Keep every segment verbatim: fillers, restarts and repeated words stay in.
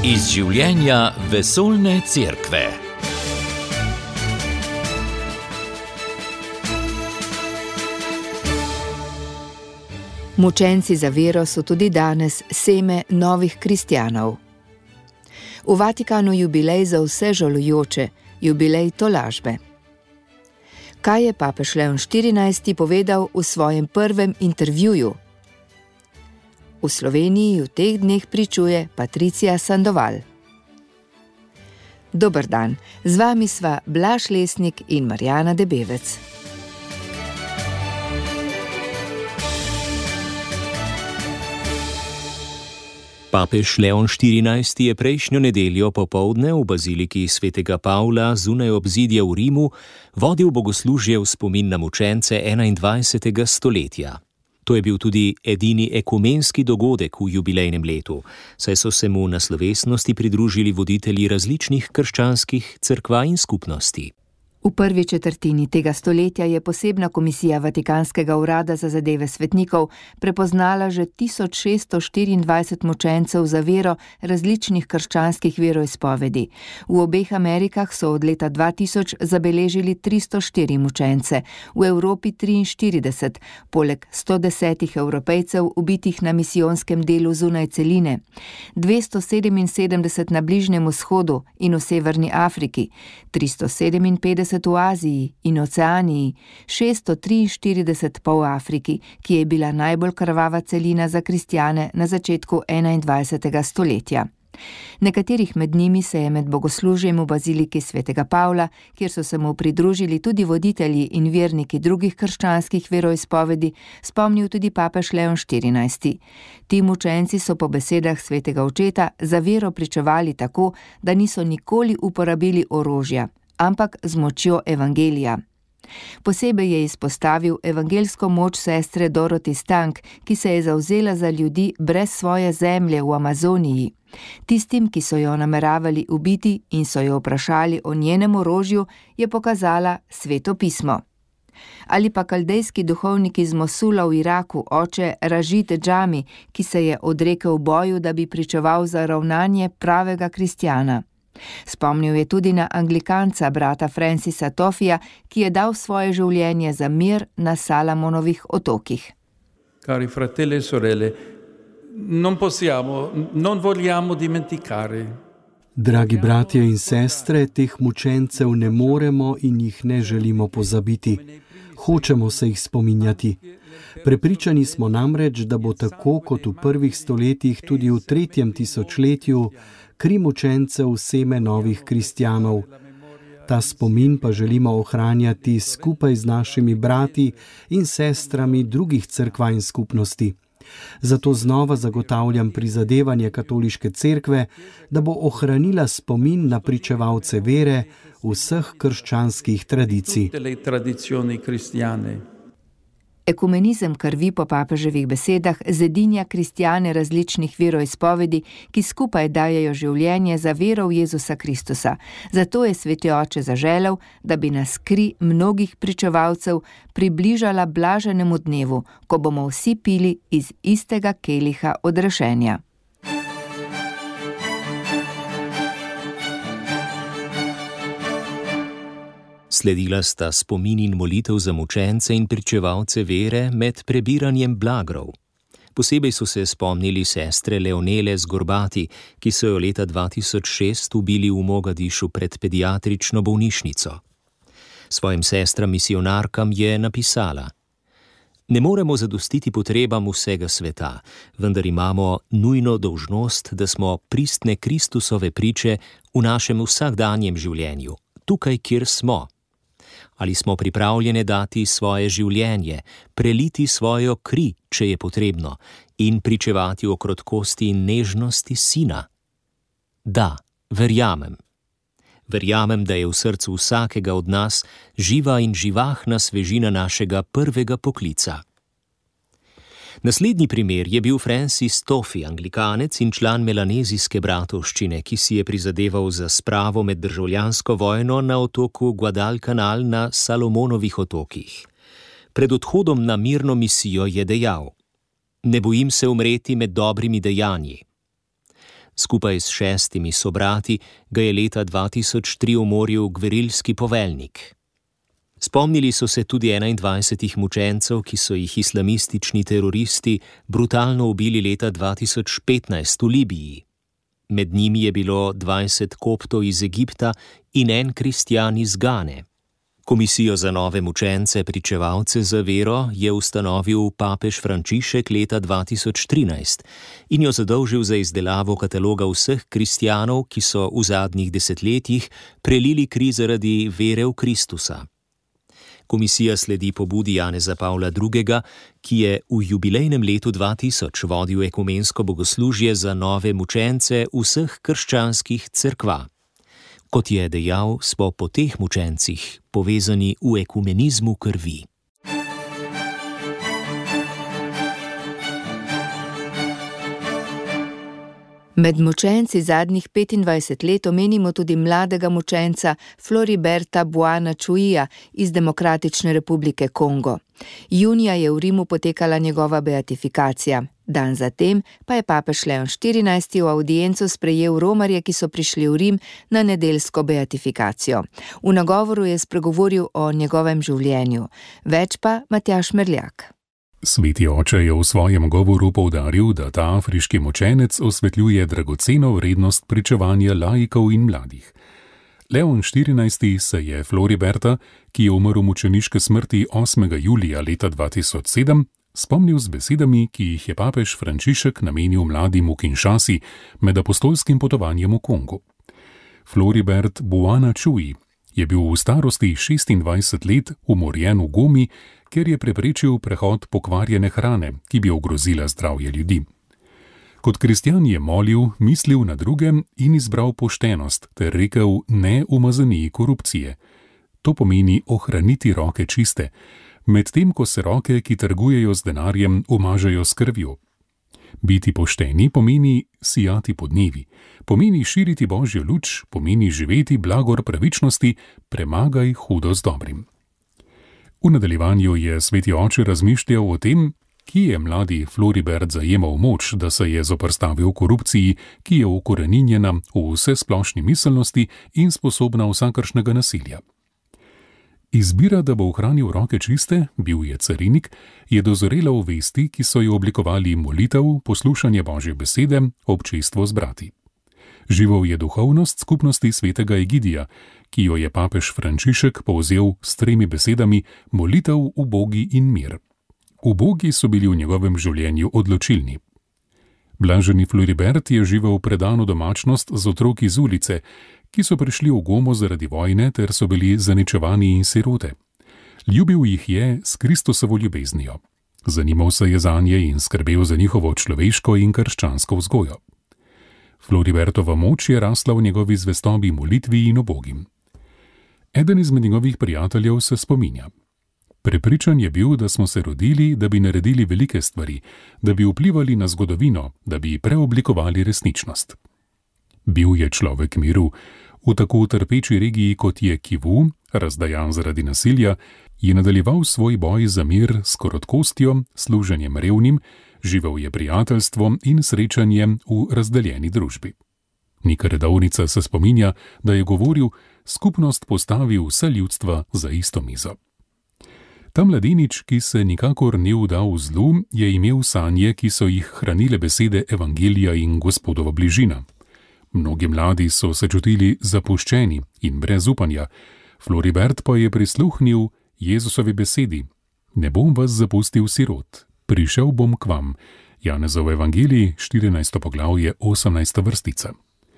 Iz življenja vesoljne cerkve. Mučenci za vero so tudi danes seme novih kristjanov. V Vatikanu jubilej za vse žalujoče, jubilej tolažbe. Kaj je papež Leon štirinajsti povedal v svojem prvem intervjuju? V Sloveniji v teh dneh pričuje Patricija Sandoval. Dober dan, z vami sva Blaž Lesnik in Marjana Debevec. Papež Leon štirinajsti je prejšnjo nedeljo popoldne v baziliki svetega Pavla zunaj obzidja v Rimu vodil bogoslužje v spomin na mučence enaindvajsetega stoletja. To je bil tudi edini ekumenski dogodek v jubilejnem letu, saj so se mu na slovesnosti pridružili voditelji različnih krščanskih cerkva in skupnosti. V prvi četrtini tega stoletja je posebna komisija Vatikanskega urada za zadeve svetnikov prepoznala že tisoč šeststo štiriindvajset mučencev za vero različnih krščanskih veroizpovedi. V obeh Amerikah so od leta dva tisoč zabeležili tristo štiri mučence, v Evropi triinštirideset, poleg sto deset Evropejcev ubitih na misijonskem delu zunaj celine, dvesto sedeminsedemdeset na Bližnjem vzhodu in v Severni Afriki, tristo sedeminpetdeset v Aziji in Oceaniji, šeststo triinštirideset pa v Afriki, ki je bila najbolj krvava celina za kristjane na začetku enaindvajsetega stoletja. Nekaterih med njimi se je med bogoslužjem v baziliki svetega Pavla, kjer so se mu pridružili tudi voditelji in verniki drugih krščanskih veroizpovedi, spomnil tudi papež Leon štirinajsti. Ti mučenci so po besedah svetega očeta za vero pričevali tako, da niso nikoli uporabili orožja, ampak z močjo evangelija. Posebej je izpostavil evangelsko moč sestre Dorothy Stank, ki se je zavzela za ljudi brez svoje zemlje v Amazoniji. Tistim, ki so jo nameravali ubiti in so jo vprašali o njenem orožju, je pokazala Sveto pismo. Ali pa kaldejski duhovnik iz Mosula v Iraku, oče Ražid Džami, ki se je odrekel boju, da bi pričeval za ravnanje pravega kristjana. Spomnil je tudi na anglikanca brata Francisa Tofija, ki je dal svoje življenje za mir na Salamonovih otokih. Cari fratelli e sorelle, non possiamo, non vogliamo dimenticare. Dragi bratje in sestre, teh mučencev ne moremo in jih ne želimo pozabiti. Hočemo se jih spominjati. Prepričani smo namreč, da bo tako kot v prvih stoletjih tudi v tretjem tisočletju kri mučencev seme novih kristjanov. Ta spomin pa želimo ohranjati skupaj z našimi brati in sestrami drugih cerkva in skupnosti. Zato znova zagotavljam prizadevanje katoliške cerkve, da bo ohranila spomin na pričevalce vere vseh krščanskih tradicij. Ekumenizem krvi po papeževih besedah zedinja kristjane različnih veroizpovedi, ki skupaj dajejo življenje za vero v Jezusa Kristusa. Zato je sveti oče zaželel, da bi nas kri mnogih pričevalcev približala blaženemu dnevu, ko bomo vsi pili iz istega keliha odrešenja. Sledila sta spomin in molitev za mučence in pričevalce vere med prebiranjem blagrov. Posebej so se spomnili sestre Leonele Zgorbati, ki so jo leta dva tisoč šest ubili v Mogadišu pred pediatrično bolnišnico. Svojim sestram misionarkam je napisala: Ne moremo zadostiti potrebam vsega sveta, vendar imamo nujno dolžnost, da smo pristne Kristusove priče v našem vsakdanjem življenju, tukaj, kjer smo. Ali smo pripravljene dati svoje življenje, preliti svojo kri, če je potrebno, in pričevati o krotkosti in nežnosti sina? Da, verjamem. Verjamem, da je v srcu vsakega od nas živa in živahna svežina našega prvega poklica. Naslednji primer je bil Francis Tofi, anglikanec in član melanezijske bratovščine, ki si je prizadeval za spravo med državljansko vojno na otoku Guadalcanal na Salomonovih otokih. Pred odhodom na mirno misijo je dejal: Ne bojim se umreti med dobrimi dejanji. Skupaj s šestimi sobrati ga je leta dva tisoč tri umoril gverilski poveljnik. Spomnili so se tudi enaindvajsetih mučencev, ki so jih islamistični teroristi brutalno ubili leta dva tisoč petnajst v Libiji. Med njimi je bilo dvajset koptov iz Egipta in en kristjan iz Gane. Komisijo za nove mučence, pričevalce za vero, je ustanovil papež Frančišek leta dva tisoč trinajst in jo zadolžil za izdelavo kataloga vseh kristjanov, ki so v zadnjih desetletjih prelili kri zaradi vere v Kristusa. Komisija sledi pobudi Janeza Pavla drugega., ki je v jubilejnem letu dva tisoč vodil ekumensko bogoslužje za nove mučence vseh krščanskih cerkva. Kot je dejal, smo po teh mučencih povezani v ekumenizmu krvi. Med mučenci zadnjih petindvajset let omenimo tudi mladega mučenca Floriberta Buanachuia iz Demokratične republike Kongo. Junija je v Rimu potekala njegova beatifikacija. Dan zatem pa je papež Leon štirinajsti v avdienco sprejel romarje, ki so prišli v Rim na nedeljsko beatifikacijo. V nagovoru je spregovoril o njegovem življenju. Več pa Matjaž Merljak. Sveti oče je v svojem govoru poudaril, da ta afriški mučenec osvetljuje dragoceno vrednost pričevanja laikov in mladih. Leon štirinajsti se je Floriberta, ki je umrl mučeniške smrti osmega julija leta dva tisoč sedem, spomnil z besedami, ki jih je papež Frančišek namenil mladim v Kinshasi med apostolskim potovanjem v Kongu. Floribert Buanachui je bil v starosti šestindvajset let umorjen v Gomi, ker je preprečil prehod pokvarjene hrane, ki bi ogrozila zdravje ljudi. Kot kristjan je molil, mislil na druge in izbral poštenost ter rekel ne umazaniji korupcije. To pomeni ohraniti roke čiste, medtem ko se roke, ki trgujejo z denarjem, umažejo s krvjo. Biti pošteni pomeni sijati podnevi, pomeni širiti Božjo luč, pomeni živeti blagor pravičnosti, premagaj hudo z dobrim. V nadaljevanju je sveti oče razmišljal o tem, kje je mladi Floribert zajemal moč, da se je zoperstavil korupciji, ki je ukoreninjena v vsesplošni miselnosti in sposobna vsakršnega nasilja. Izbira, da bo ohranil roke čiste, bil je carinik, je dozorela v vesti, ki so jo oblikovali molitev, poslušanje Božje besede, občestvo z brati. Živel je duhovnost skupnosti svetega Egidija, ki jo je papež Frančišek povzel s tremi besedami molitev, ubogi in mir. Ubogi so bili v njegovem življenju odločilni. Blaženi Floribert je živel predano domačnost z otroki z ulice, ki so prišli v Gomo zaradi vojne ter so bili zaničevani in sirote. Ljubil jih je s Kristusovo ljubeznijo. Zanimal se je zanje in skrbel za njihovo človeško in krščansko vzgojo. Floribertova moč je rasla v njegovi zvestobi molitvi in ubogim. Eden izmed njegovih prijateljev se spominja. Prepričan je bil, da smo se rodili, da bi naredili velike stvari, da bi vplivali na zgodovino, da bi preoblikovali resničnost. Bil je človek miru. V tako trpeči regiji, kot je Kivu, razdajan zaradi nasilja, je nadaljeval svoj boj za mir s korotkostjo, služenjem revnim, živel je prijateljstvo in srečanjem v razdeljeni družbi. Nika redovnica se spominja, da je govoril, skupnost postavi vse ljudstva za isto mizo. Ta mladenič, ki se nikakor ni vdal v zlu, je imel sanje, ki so jih hranile besede evangelija in Gospodova bližina. Mnogi mladi so se čutili zapuščeni in brez upanja, Floribert pa je prisluhnil Jezusovi besedi: ne bom vas zapustil sirot, prišel bom k vam. Janezov evangelij, štirinajsto poglavje, osemnajsta vrstica.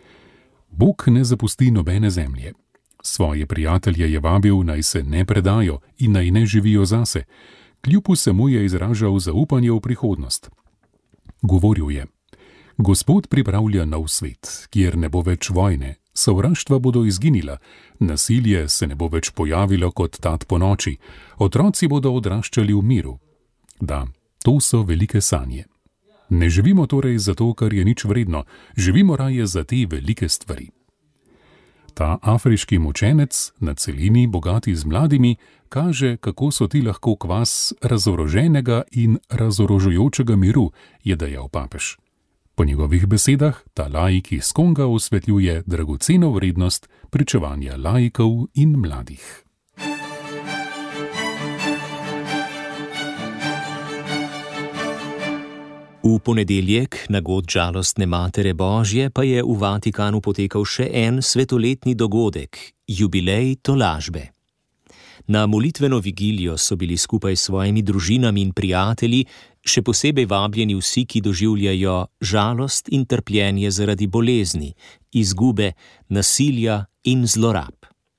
Bog ne zapusti nobene zemlje. Svoje prijatelje je vabil, naj se ne predajo in naj ne živijo zase. Kljub vsemu je izražal zaupanje v prihodnost. Govoril je: Gospod pripravlja nov svet, kjer ne bo več vojne, sovraštva bodo izginila, nasilje se ne bo več pojavilo kot tat po noči, otroci bodo odraščali v miru. Da, to so velike sanje. Ne živimo torej zato, kar je nič vredno, živimo raje za te velike stvari. Ta afriški mučenec na celini, bogati z mladimi, kaže, kako so ti lahko kvas razoroženega in razorožujočega miru, je dejal papež. Po njegovih besedah ta laik iz Konga osvetljuje dragoceno vrednost pričevanja laikov in mladih. V ponedeljek, na god žalostne Matere Božje, pa je v Vatikanu potekal še en svetoletni dogodek, jubilej tolažbe. Na molitveno vigilijo so bili skupaj s svojimi družinami in prijatelji, še posebej vabljeni vsi, ki doživljajo žalost in trpljenje zaradi bolezni, izgube, nasilja in zlorab.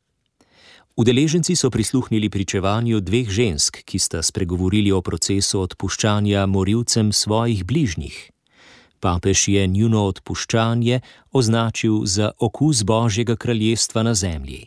Udeleženci so prisluhnili pričevanju dveh žensk, ki sta spregovorili o procesu odpuščanja morilcem svojih bližnjih. Papež je njuno odpuščanje označil za okus Božjega kraljestva na zemlji.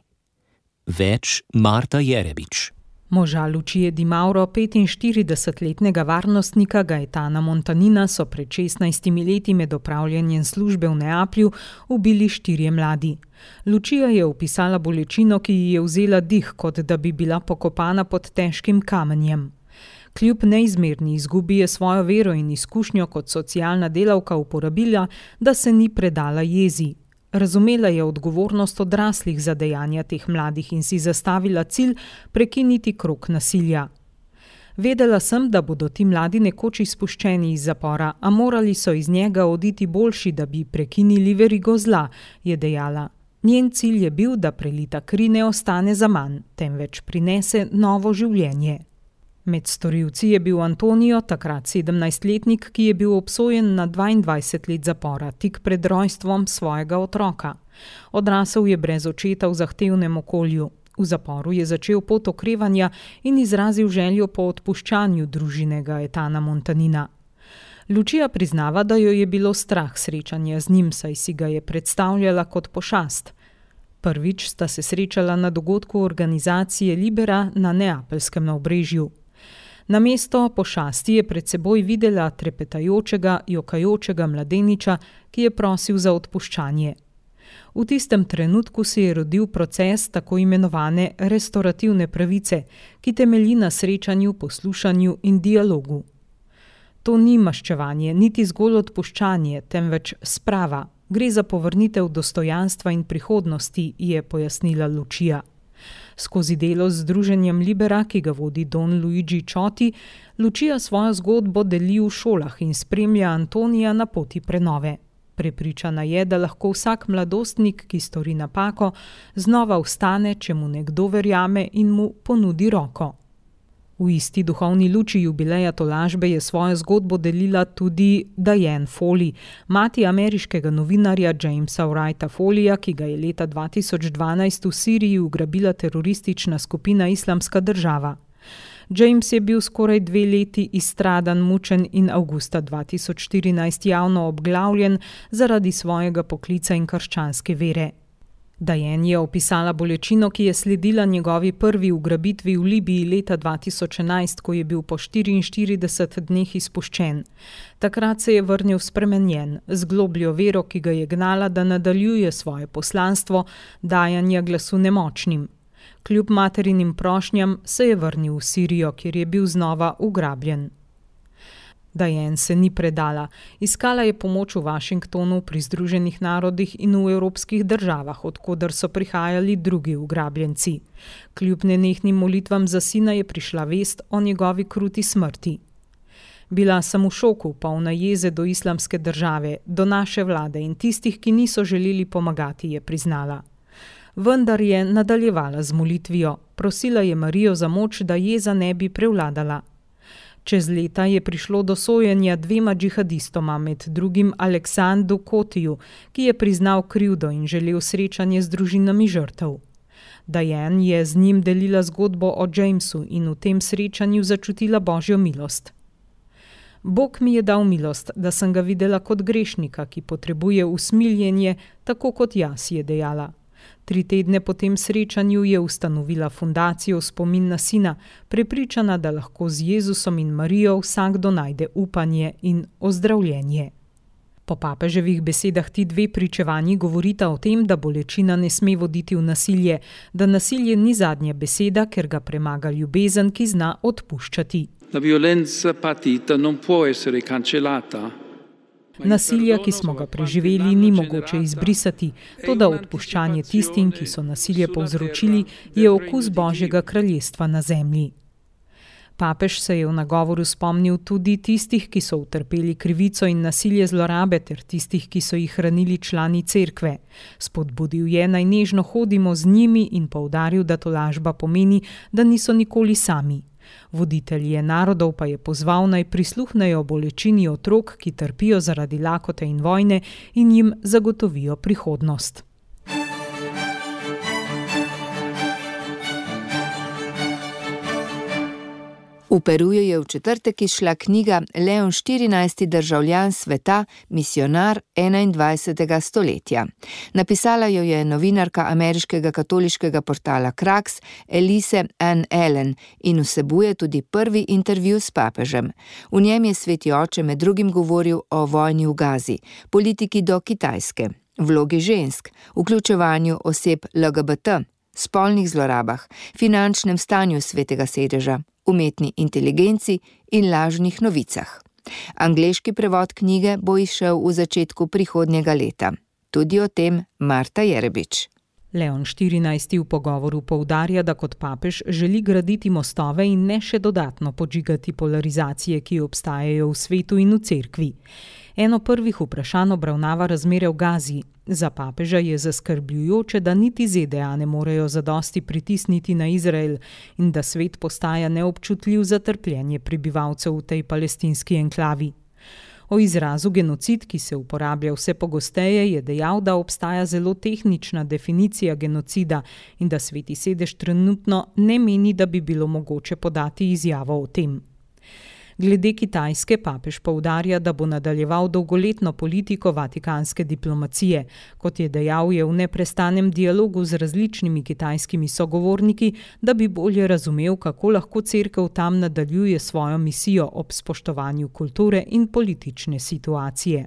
Več Marta Jerebič. Moža Lučije Di Mauro, petinštiridesetletnega varnostnika Gaetana Montanina, so pred šestnajstimi leti med opravljanjem službe v Neaplju ubili štirje mladi. Lučija je opisala bolečino, ki ji je vzela dih, kot da bi bila pokopana pod težkim kamenjem. Kljub neizmerni izgubi je svojo vero in izkušnjo kot socialna delavka uporabila, da se ni predala jezi. Razumela je odgovornost odraslih za dejanja teh mladih in si zastavila cilj prekiniti krog nasilja. Vedela sem, da bodo ti mladi nekoč izpuščeni iz zapora, a morali so iz njega oditi boljši, da bi prekinili verigo zla, je dejala. Njen cilj je bil, da prelita kri ne ostane za manj, temveč prinese novo življenje. Med storilci je bil Antonijo, takrat sedemnajstletnik, ki je bil obsojen na dvaindvajset let zapora, tik pred rojstvom svojega otroka. Odrasel je brez očeta v zahtevnem okolju. V zaporu je začel pot okrevanja in izrazil željo po odpuščanju družine Gaetana Montanina. Lučija priznava, da jo je bilo strah srečanja z njim, saj si ga je predstavljala kot pošast. Prvič sta se srečala na dogodku organizacije Libera na Neapeljskem navbrežju. Namesto pošasti je pred seboj videla trepetajočega, jokajočega mladeniča, ki je prosil za odpuščanje. V tistem trenutku se je rodil proces tako imenovane restorativne pravice, ki temelji na srečanju, poslušanju in dialogu. To ni maščevanje, niti zgolj odpuščanje, temveč sprava. Gre za povrnitev dostojanstva in prihodnosti, je pojasnila Lučija. Skozi delo z združenjem Libera, ki ga vodi Don Luigi Cioti, Lučija svojo zgodbo deli v šolah in spremlja Antonija na poti prenove. Prepričana je, da lahko vsak mladostnik, ki stori napako, znova vstane, če mu nekdo verjame in mu ponudi roko. V isti duhovni luči jubileja tolažbe je svojo zgodbo delila tudi Diane Foley, mati ameriškega novinarja Jamesa Wrighta Foleyja, ki ga je leta dva tisoč dvanajst v Siriji ugrabila teroristična skupina Islamska država. James je bil skoraj dve leti izstradan, mučen in avgusta dva tisoč štirinajst javno obglavljen zaradi svojega poklica in krščanske vere. Diane je opisala bolečino, ki je sledila njegovi prvi ugrabitvi v Libiji leta dva tisoč enajst, ko je bil po štiriinštirideset dneh izpuščen. Takrat se je vrnil spremenjen, z globljo vero, ki ga je gnala, da nadaljuje svoje poslanstvo dajanja glasu nemočnim. Kljub materinim prošnjam se je vrnil v Sirijo, kjer je bil znova ugrabljen. Diane se ni predala. Iskala je pomoč v Washingtonu, pri Združenih narodih in v evropskih državah, od koder so prihajali drugi ugrabljenci. Kljub nenehnim molitvam za sina je prišla vest o njegovi kruti smrti. Bila sem v šoku, polna jeze do Islamske države, do naše vlade in tistih, ki niso želeli pomagati, je priznala. Vendar je nadaljevala z molitvijo. Prosila je Marijo za moč, da jeza ne bi prevladala. Čez leta je prišlo do sojenja dvema džihadistoma, med drugim Aleksandru Kotiju, ki je priznal krivdo in želel srečanje z družinami žrtev. Diane je z njim delila zgodbo o Jamesu in v tem srečanju začutila Božjo milost. Bog mi je dal milost, da sem ga videla kot grešnika, ki potrebuje usmiljenje, tako kot jaz, je dejala. Tri tedne po tem srečanju je ustanovila fundacijo spomin na sina, prepričana, da lahko z Jezusom in Marijo vsakdo najde upanje in ozdravljenje. Po papeževih besedah ti dve pričevanji govorita o tem, da bolečina ne sme voditi v nasilje, da nasilje ni zadnja beseda, ker ga premaga ljubezen, ki zna odpuščati. La violenza patita non può essere cancellata, Nasilja, ki smo ga preživeli, ni mogoče izbrisati, toda odpuščanje tistim, ki so nasilje povzročili, je okus Božjega kraljestva na zemlji. Papež se je v nagovoru spomnil tudi tistih, ki so utrpeli krivico in nasilje zlorabe, ter tistih, ki so jih hranili člani cerkve. Spodbudil je, naj nežno hodimo z njimi in poudaril, da tolažba pomeni, da niso nikoli sami. Voditelje narodov pa je pozval, naj prisluhnejo bolečini otrok, ki trpijo zaradi lakote in vojne, in jim zagotovijo prihodnost. V Peruju je v četrtek izšla knjiga Leon štirinajsti državljan sveta, misionar enaindvajsetega stoletja. Napisala jo je novinarka ameriškega katoliškega portala Kraks Elise Ann Allen in vsebuje tudi prvi intervju s papežem. V njem je sveti oče med drugim govoril o vojni v Gazi, politiki do Kitajske, vlogi žensk, vključevanju oseb L G B T, spolnih zlorabah, finančnem stanju svetega sedeža, umetni inteligenci in lažnih novicah. Angleški prevod knjige bo izšel v začetku prihodnjega leta. Tudi o tem Marta Jerebič. Leon štirinajsti v pogovoru poudarja, da kot papež želi graditi mostove in ne še dodatno podžigati polarizacije, ki obstajajo v svetu in v cerkvi. Eno prvih vprašanj obravnava razmere v Gazi. Za papeža je zaskrbljujoče, da niti Z D A ne morejo zadosti pritisniti na Izrael in da svet postaja neobčutljiv za trpljenje prebivalcev v tej palestinski enklavi. O izrazu genocid, ki se uporablja vse pogosteje, je dejal, da obstaja zelo tehnična definicija genocida in da sveti sedež trenutno ne meni, da bi bilo mogoče podati izjavo o tem. Glede Kitajske papež poudarja, da bo nadaljeval dolgoletno politiko vatikanske diplomacije. Kot je dejal, je v neprestanem dialogu z različnimi kitajskimi sogovorniki, da bi bolje razumel, kako lahko cerkev tam nadaljuje svojo misijo ob spoštovanju kulture in politične situacije.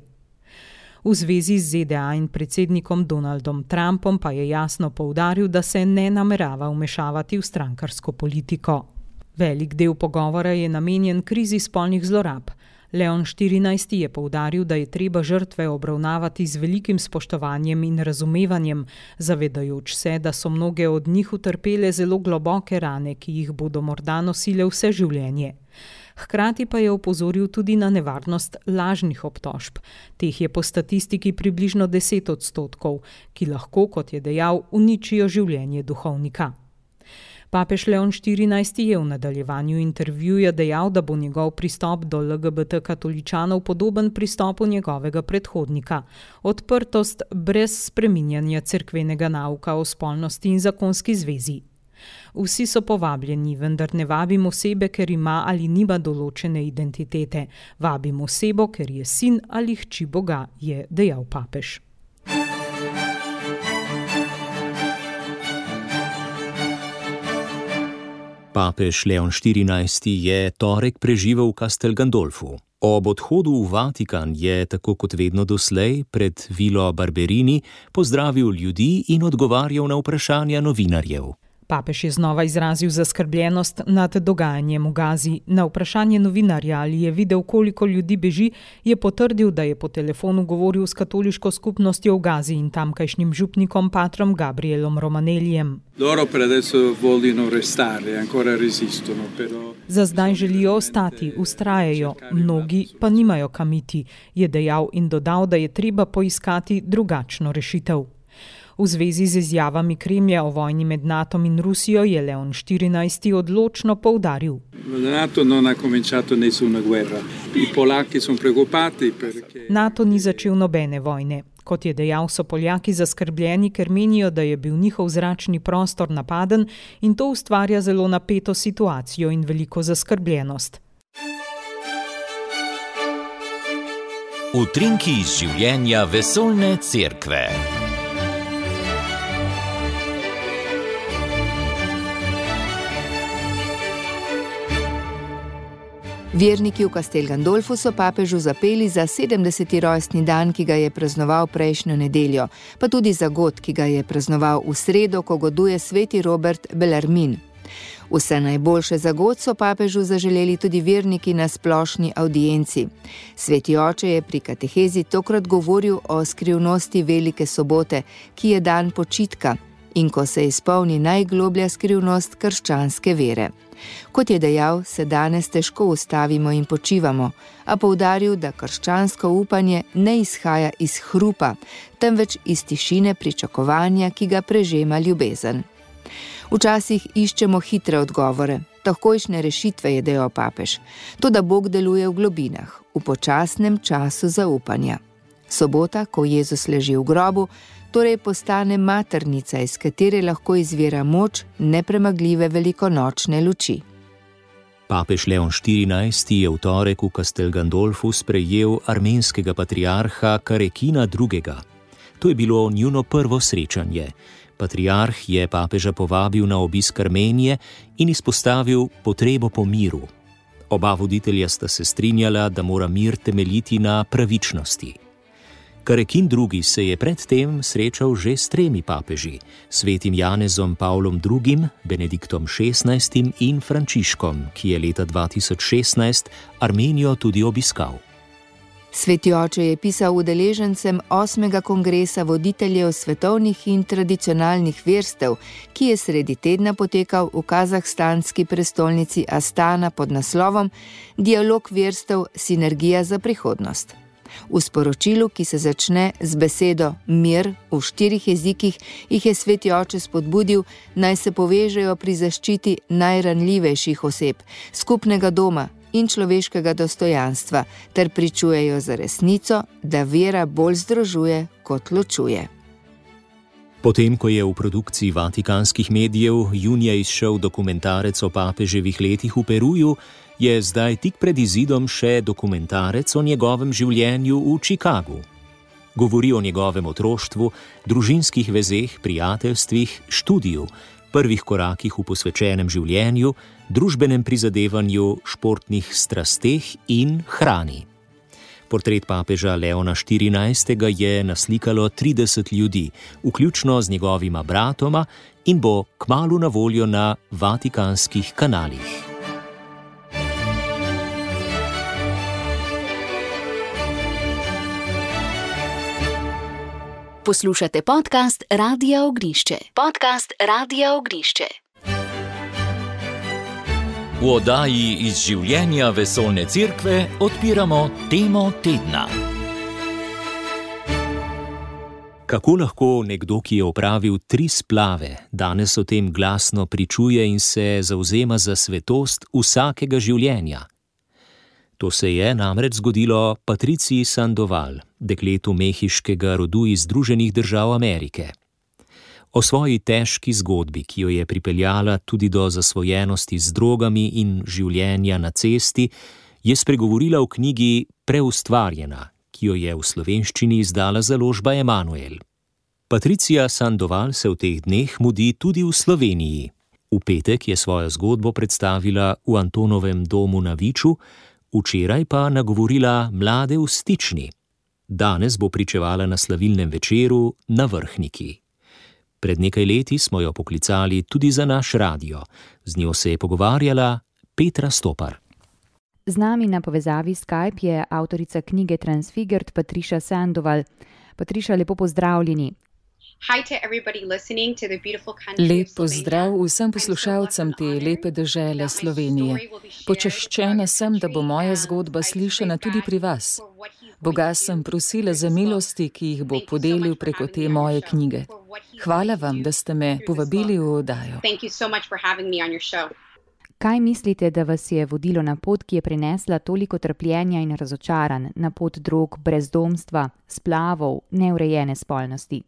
V zvezi z Z D A in predsednikom Donaldom Trumpom pa je jasno poudaril, da se ne namerava vmešavati v strankarsko politiko. Velik del pogovora je namenjen krizi spolnih zlorab. Leon štirinajsti je poudaril, da je treba žrtve obravnavati z velikim spoštovanjem in razumevanjem, zavedajoč se, da so mnoge od njih utrpele zelo globoke rane, ki jih bodo morda nosile vse življenje. Hkrati pa je opozoril tudi na nevarnost lažnih obtožb. Teh je po statistiki približno deset odstotkov, ki lahko, kot je dejal, uničijo življenje duhovnika. Papež Leon štirinajsti je v nadaljevanju intervjuja dejal, da bo njegov pristop do L G B T katoličanov podoben pristopu njegovega predhodnika. Odprtost brez spreminjanja cerkvenega nauka o spolnosti in zakonski zvezi. Vsi so povabljeni, vendar ne vabim osebe, ker ima ali nima določene identitete. Vabim osebo, ker je sin ali hči Boga, je dejal papež. Papež Leon štirinajsti je torek preživel v Castel Gandolfu. Ob odhodu v Vatikan je, tako kot vedno doslej, pred Vilo Barberini pozdravil ljudi in odgovarjal na vprašanja novinarjev. Papež je znova izrazil zaskrbljenost nad dogajanjem v Gazi. Na vprašanje novinarja, ali je videl, koliko ljudi beži, je potrdil, da je po telefonu govoril s katoliško skupnostjo v Gazi in tamkajšnjim župnikom patrom Gabrielom Romanellijem. Za zdaj želijo ostati, vztrajajo, mnogi pa nimajo kam iti, je dejal in dodal, da je treba poiskati drugačno rešitev. V zvezi z izjavami Kremlja o vojni med Natom in Rusijo je Leon štirinajsti odločno poudaril. Nato ni začel nobene vojne. Kot je dejal, so Poljaki zaskrbljeni, ker menijo, da je bil njihov zračni prostor napaden in to ustvarja zelo napeto situacijo in veliko zaskrbljenost. Utrinki iz življenja vesoljne cerkve. Verniki v Castel Gandolfu so papežu zapeli za sedemdeseti rojstni dan, ki ga je praznoval prejšnjo nedeljo, pa tudi za god, ki ga je praznoval v sredo, ko goduje sveti Robert Bellarmin. Vse najboljše za god so papežu zaželeli tudi verniki na splošni audienci. Sveti oče je pri katehezi tokrat govoril o skrivnosti Velike sobote, ki je dan počitka, in ko se izpolni najgloblja skrivnost krščanske vere. Kot je dejal, se danes težko ustavimo in počivamo, a poudaril, da krščansko upanje ne izhaja iz hrupa, temveč iz tišine pričakovanja, ki ga prežema ljubezen. Včasih iščemo hitre odgovore, takojšnje rešitve, je dejal papež, toda Bog deluje v globinah, v počasnem času zaupanja. Sobota, ko Jezus leži v grobu, torej postane maternica, iz katere lahko izvira moč nepremagljive velikonočne luči. Papež Leon štirinajsti je v torek v Castel Gandolfu sprejel armenskega patriarha Karekina drugega. To je bilo njuno prvo srečanje. Patriarh je papeža povabil na obisk Armenije in izpostavil potrebo po miru. Oba voditelja sta se strinjala, da mora mir temeljiti na pravičnosti. Karekin drugi se je predtem srečal že s tremi papeži, svetim Janezom Pavlom drugim, Benediktom šestnajstim in Frančiškom, ki je leta dva tisoč šestnajst Armenijo tudi obiskal. Sveti oče je pisal udeležencem osmega kongresa voditeljev svetovnih in tradicionalnih verstev, ki je sredi tedna potekal v kazahstanski prestolnici Astana pod naslovom Dialog verstev – sinergija za prihodnost. V sporočilu, ki se začne z besedo mir v štirih jezikih, jih je sveti oče spodbudil, naj se povežejo pri zaščiti najranljivejših oseb, skupnega doma in človeškega dostojanstva, ter pričujejo za resnico, da vera bolj združuje kot ločuje. Potem, ko je v produkciji vatikanskih medijev junija izšel dokumentarec o papeževih letih v Peruju, je zdaj tik pred izidom še dokumentarec o njegovem življenju v Chicagu. Govori o njegovem otroštvu, družinskih vezeh, prijateljstvih, študiju, prvih korakih v posvečenem življenju, družbenem prizadevanju, športnih strasteh in hrani. Portret papeža Leona štirinajstega je naslikalo trideset ljudi, vključno z njegovima bratoma, in bo kmalu na voljo na vatikanskih kanalih. Poslušate podcast Radia Ognišče. Podcast Radia Ognišče. V oddaji iz življenja vesoljne cerkve odpiramo temo tedna. Kako lahko nekdo, ki je opravil tri splave, danes o tem glasno pričuje in se zavzema za svetost vsakega življenja? To se je namreč zgodilo Patricii Sandoval, dekletu mehiškega rodu iz Združenih držav Amerike. O svoji težki zgodbi, ki jo je pripeljala tudi do zasvojenosti z drogami in življenja na cesti, je spregovorila v knjigi Preustvarjena, ki jo je v slovenščini izdala založba Emanuel. Patricia Sandoval se v teh dneh mudi tudi v Sloveniji. V petek je svojo zgodbo predstavila v Antonovem domu na Viču, včeraj pa nagovorila mlade v Stični. Danes bo pričevala na slavilnem večeru na Vrhniki. Pred nekaj leti smo jo poklicali tudi za naš radio. Z njo se je pogovarjala Petra Stopar. Z nami na povezavi Skype je avtorica knjige Transfigured Patricia Sandoval. Patricia, lepo pozdravljeni. Lep pozdrav vsem poslušalcem te lepe dežele Slovenije. Počaščena sem, da bo moja zgodba slišana tudi pri vas. Boga sem prosila za milosti, ki jih bo podelil preko te moje knjige. Hvala vam, da ste me povabili v oddajo. Kaj mislite, da vas je vodilo na pot, ki je prinesla toliko trpljenja in razočaranj, na pot drog, brezdomstva, splavov, neurejene spolnosti?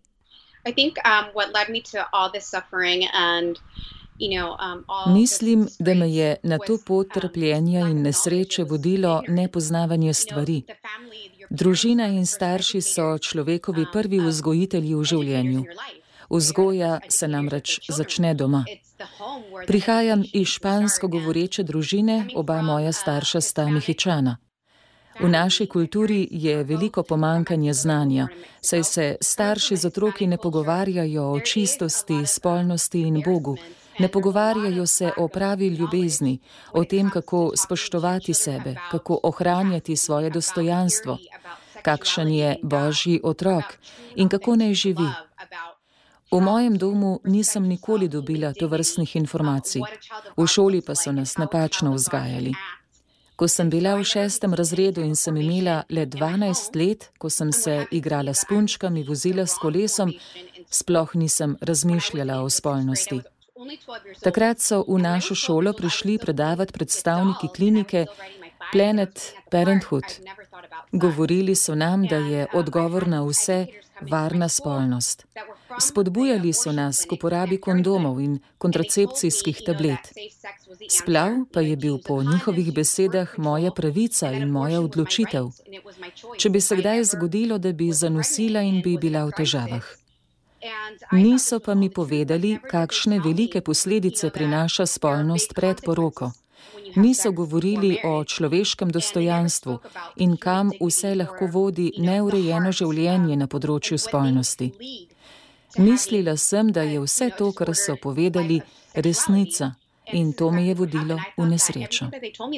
Mislim, da me je na to pot trpljenja in nesreče vodilo nepoznavanje stvari. Družina in starši so človekovi prvi vzgojitelji v življenju. Vzgoja se namreč začne doma. Prihajam iz špansko govoreče družine, oba moja starša sta Mehičana. V naši kulturi je veliko pomankanje znanja, saj se starši z otroki ne pogovarjajo o čistosti, spolnosti in Bogu, Ne pogovarjajo se o pravi ljubezni, o tem, kako spoštovati sebe, kako ohranjati svoje dostojanstvo, kakšen je Božji otrok in kako naj živi. V mojem domu nisem nikoli dobila tovrstnih informacij, v šoli pa so nas napačno vzgajali. Ko sem bila v šestem razredu in sem imela le dvanajst let, ko sem se igrala s punčkami, vozila s kolesom, sploh nisem razmišljala o spolnosti. Takrat so v našo šolo prišli predavati predstavniki klinike Planet Parenthood. Govorili so nam, da je odgovor na vse varna spolnost. Spodbujali so nas k uporabi kondomov in kontracepcijskih tablet. Splav pa je bil po njihovih besedah moja pravica in moja odločitev. Če bi se kdaj zgodilo, da bi zanosila in bi bila v težavah. Niso pa mi povedali, kakšne velike posledice prinaša spolnost pred poroko. Niso govorili o človeškem dostojanstvu in kam vse lahko vodi neurejeno življenje na področju spolnosti. Mislila sem, da je vse to, kar so povedali, resnica in to me je vodilo v nesrečo.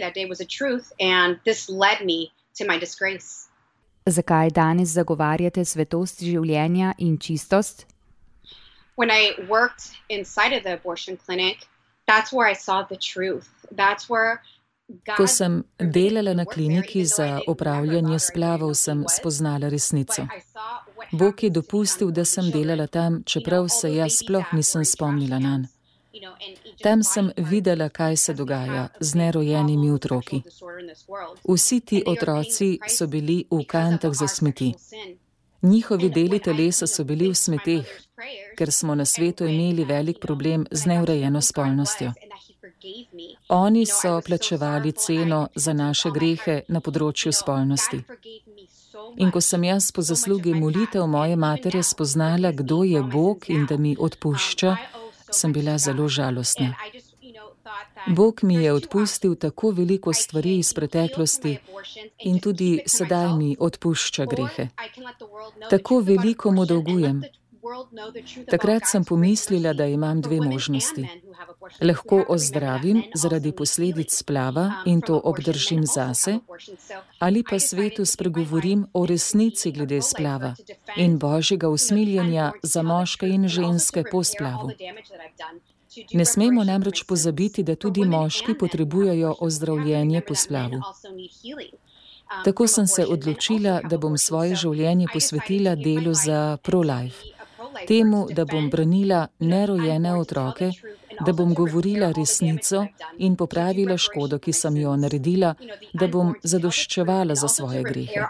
Zakaj danes zagovarjate svetost življenja in čistost? When I worked inside of the abortion clinic, that's where I saw the truth. That's where Ko sem delala na kliniki za opravljanje splavov, sem spoznala resnico. Bog je dopustil, da sem delala tam, čeprav se jaz sploh nisem spomnila nanj. Tam sem videla, kaj se dogaja z nerojenimi otroki. Vsi ti otroci so bili v kantah za smeti. Njihovi deli telesa so bili v smeteh, ker smo na svetu imeli velik problem z neurejeno spolnostjo. Oni so plačevali ceno za naše grehe na področju spolnosti. In ko sem jaz po zaslugi molitev moje matere spoznala, kdo je Bog in da mi odpušča, sem bila zelo žalostna. Bog mi je odpustil tako veliko stvari iz preteklosti in tudi sedaj mi odpušča grehe. Tako veliko mu dolgujem. Takrat sem pomislila, da imam dve možnosti. Lahko ozdravim zaradi posledic splava in to obdržim zase, ali pa svetu spregovorim o resnici glede splava in Božjega usmiljenja za moške in ženske po splavu. Ne smemo namreč pozabiti, da tudi moški potrebujejo ozdravljenje po splavu. Tako sem se odločila, da bom svoje življenje posvetila delu za pro-life. Temu, da bom branila nerojene otroke, da bom govorila resnico in popravila škodo, ki sem jo naredila, da bom zadoščevala za svoje grehe.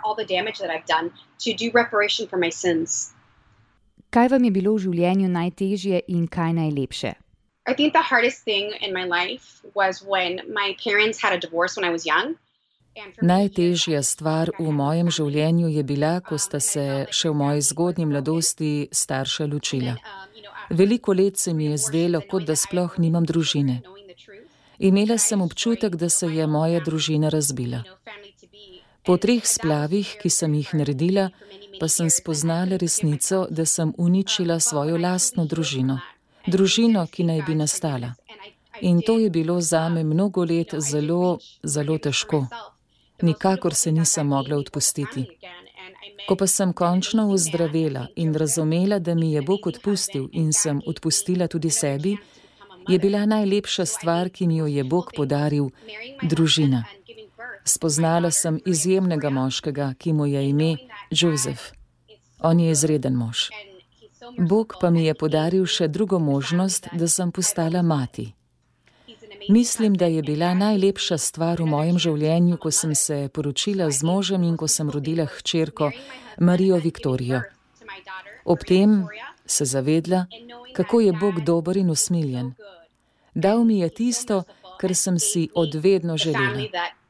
Kaj vam je bilo v življenju najtežje in kaj najlepše? I think the hardest thing in my life was when my parents had a divorce when I was young. Najtežja stvar v mojem življenju je bila, ko sta se še v moji zgodnji mladosti starša ločila. Veliko let se mi je zdelo, kot da sploh nimam družine. Imela sem občutek, da se je moja družina razbila. Po treh splavih, ki sem jih naredila, pa sem spoznala resnico, da sem uničila svojo lastno družino. Družino, ki naj bi nastala. In to je bilo zame mnogo let zelo, zelo težko. Nikakor se nisem mogla odpustiti. Ko pa sem končno ozdravela in razumela, da mi je Bog odpustil in sem odpustila tudi sebi, je bila najlepša stvar, ki mi jo je Bog podaril, družina. Spoznala sem izjemnega moškega, ki mu je ime Joseph. On je izreden mož. Bog pa mi je podaril še drugo možnost, da sem postala mati. Mislim, da je bila najlepša stvar v mojem življenju, ko sem se poročila z možem in ko sem rodila hčerko Marijo Viktorijo. Ob tem se zavedla, kako je Bog dober in usmiljen. Dal mi je tisto, kar sem si odvedno želela.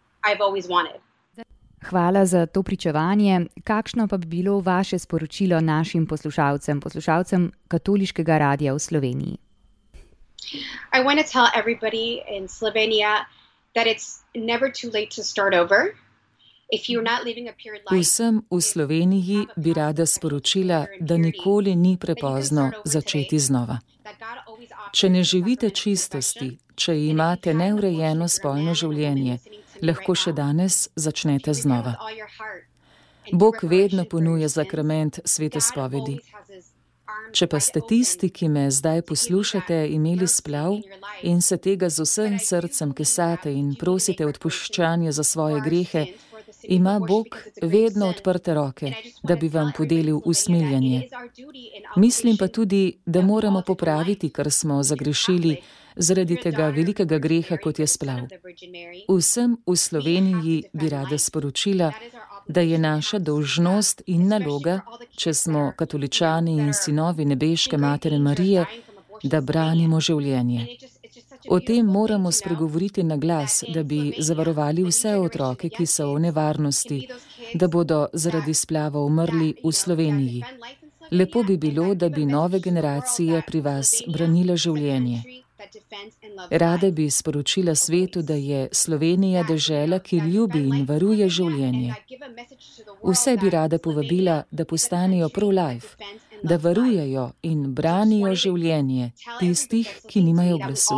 Hvala za to pričevanje. Kakšno pa bi bilo vaše sporočilo našim poslušalcem, poslušalcem Katoliškega radia v Sloveniji? I want to tell everybody in Slovenia that it's never too late to start over. If you're not living a pure life. Vsem v Sloveniji bi rada sporočila, da nikoli ni prepozno začeti znova. Če ne živite čistosti, če imate neurejeno spolno življenje, lahko še danes začnete znova. Bog vedno ponuja sakrament svete spovedi. Če pa ste tisti, ki me zdaj poslušate, imeli splav in se tega z vsem srcem kesate in prosite odpuščanje za svoje grehe, ima Bog vedno odprte roke, da bi vam podelil usmiljanje. Mislim pa tudi, da moramo popraviti, kar smo zagrešili zaradi tega velikega greha, kot je splav. Vsem v Sloveniji bi rada sporočila, da je naša dolžnost in naloga, če smo katoličani in sinovi nebeške Matere Marije, da branimo življenje. O tem moramo spregovoriti na glas, da bi zavarovali vse otroke, ki so v nevarnosti, da bodo zaradi splava umrli v Sloveniji. Lepo bi bilo, da bi nove generacije pri vas branile življenje. Rada bi sporočila svetu, da je Slovenija dežela, ki ljubi in varuje življenje. Vse bi rada povabila, da postanejo pro-life, da varujejo in branijo življenje tistih, ki nimajo glasu.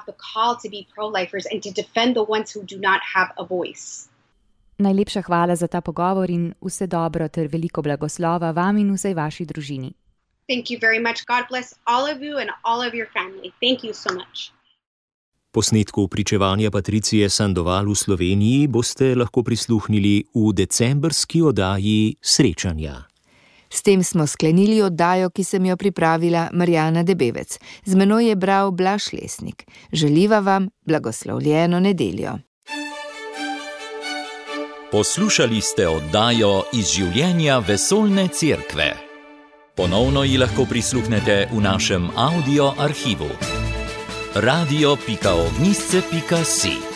Najlepša hvala za ta pogovor in vse dobro ter veliko blagoslova vam in vsej vaši družini. Thank you very much. God bless all of you and all of your family. Thank you so much. Posnetku pričevanja Patricije Sandoval v Sloveniji boste lahko prisluhnili v decembrski oddaji Srečanja. S tem smo sklenili oddajo, ki sem jo pripravila Marjana Debevec. Z menoj je bral Blaž Lesnik. Želiva vam blagoslovljeno nedeljo. Poslušali ste oddajo Iz življenja vesoljne cerkve. Ponovno ji lahko prisluhnete v našem audio arhivu. radio pika ognjišče pika si